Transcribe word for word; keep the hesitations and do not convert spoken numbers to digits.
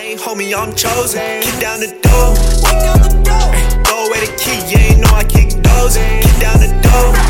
gang, homie, I'm chosen. Kick down the door, kick down the door. Throw away the key, you ain't know I kick those. Kick down the door.